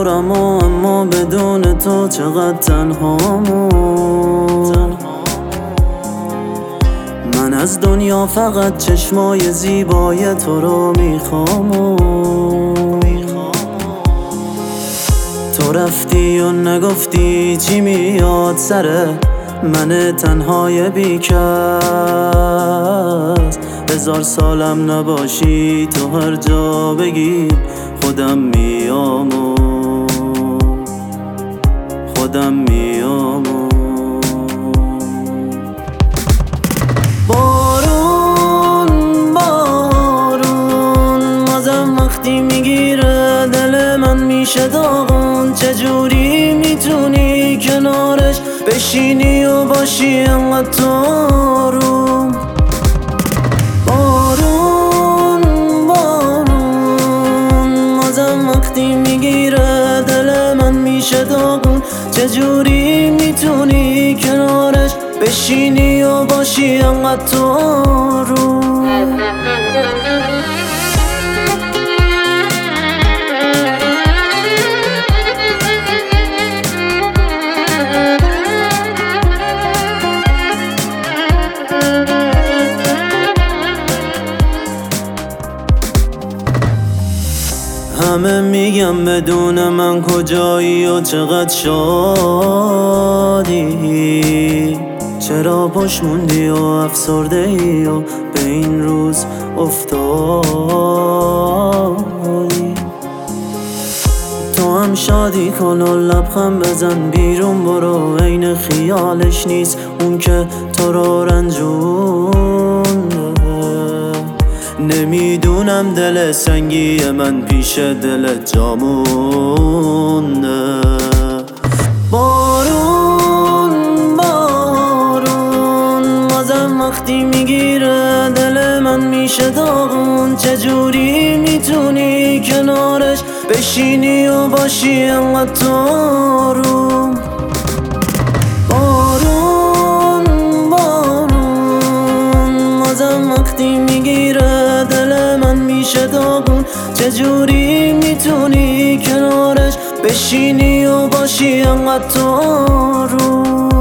دارم اما بدون تو چقدر تنهامون. من از دنیا فقط چشمای زیبای تو رو میخوام. تو رفتی و نگفتی چی میاد سر من تنهای بیکس. 1000 سالم نباشی تو هر جا بگی خودم میام و خودم میام. بارون بارون بازم وقتی میگیره دل من میشه داغون. چجوری میتونی کنارش بشینی و باشی انقدر تو آروم؟ بارون بارون بازم وقتی میگیره دل من میشه داغون. چجوری میتونی کنارش بشینی و باشی انقدر تو آروم؟ همه میگم بدون من کجایی و چقدر شادی. چرا پشت موندی و افسرده ای و به این روز افتادی؟ تو هم شادی کن و لبخند بزن بیرون برو. عین خیالش نیست اون که تو رو رنجونده. نمیدونم دل سنگی من پیش دلت جا مونده. بارون بارون بازم وقتی میگیره دل من میشه داغون. چجوری میتونی کنارش بشینی و باشی انقدر تو آروم؟ بارون بارون بازم وقتی میگیره دل من میشه داغون. چجوری میتونی کنارش بشینی و باشی انقدر تو آروم؟